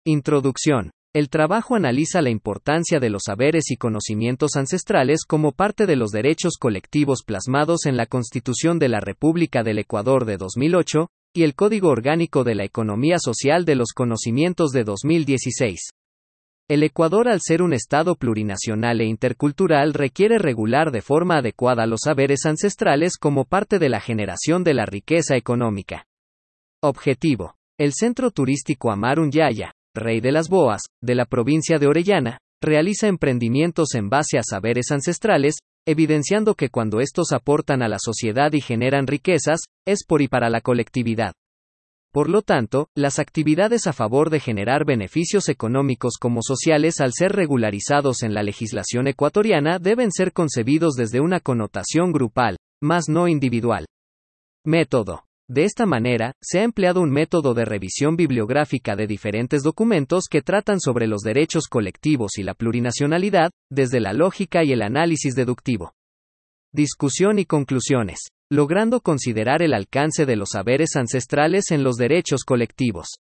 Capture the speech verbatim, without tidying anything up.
Introducción. El trabajo analiza la importancia de los saberes y conocimientos ancestrales como parte de los derechos colectivos plasmados en la Constitución de la República del Ecuador de dos mil ocho, y el Código Orgánico de la Economía Social de los Conocimientos de dos mil dieciséis. El Ecuador, al ser un Estado plurinacional e intercultural, requiere regular de forma adecuada los saberes ancestrales como parte de la generación de la riqueza económica. Objetivo. El Centro Turístico Amarun Yaya, Rey de las Boas, de la provincia de Orellana, realiza emprendimientos en base a saberes ancestrales, evidenciando que cuando estos aportan a la sociedad y generan riquezas, es por y para la colectividad. Por lo tanto, las actividades a favor de generar beneficios económicos como sociales, al ser regularizados en la legislación ecuatoriana, deben ser concebidos desde una connotación grupal, más no individual. Método. De esta manera, se ha empleado un método de revisión bibliográfica de diferentes documentos que tratan sobre los derechos colectivos y la plurinacionalidad, desde la lógica y el análisis deductivo. Discusión y conclusiones. Logrando considerar el alcance de los saberes ancestrales en los derechos colectivos.